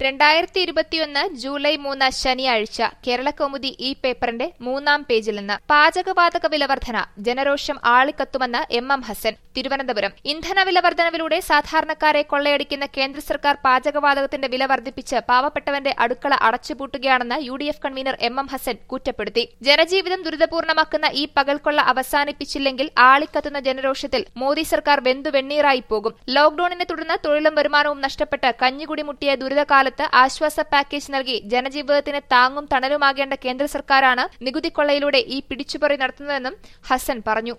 2021 July 3 ശനിയാഴ്ച കേരളകൗമുദി ഈ പേപ്പറിന്റെ 3-ാം പേജിൽ നിന്ന് പാചകവാതക വിലവർധന ജനരോഷം ആളിക്കത്തുമെന്ന് എം ഹസൻ. തിരുവനന്തപുരം. ഇന്ധനവില വർധനവിലൂടെ സാധാരണക്കാരെ കൊള്ളയടിക്കുന്ന കേന്ദ്ര സർക്കാർ പാചകവാതകത്തിന്റെ വില വർദ്ധിപ്പിച്ച് പാവപ്പെട്ടവന്റെ അടുക്കള അടച്ചുപൂട്ടുകയാണെന്ന് UDF കൺവീനർ എം ഹസൻ കുറ്റപ്പെടുത്തി. ജനജീവിതം ദുരിതപൂർണമാക്കുന്ന ഈ പകൽക്കൊള്ള അവസാനിപ്പിച്ചില്ലെങ്കിൽ ആളിക്കത്തുന്ന ജനരോഷത്തിൽ മോദി സർക്കാർ വെന്തുവെണ്ണീറായി പോകും. ലോക്ഡൌണിനെ തുടർന്ന് തൊഴിലും വരുമാനവും നഷ്ടപ്പെട്ട് കഞ്ഞികുടി മുട്ടിയ ദുരിതകാലത്ത് ആശ്വാസ പാക്കേജ് നൽകി ജനജീവിതത്തിന് താങ്ങും തണലുമാകേണ്ട കേന്ദ്ര സർക്കാരാണ് നികുതി കൊള്ളയിലൂടെ ഈ പിടിച്ചുപറി നടത്തുന്നതെന്നും ഹസൻ പറഞ്ഞു.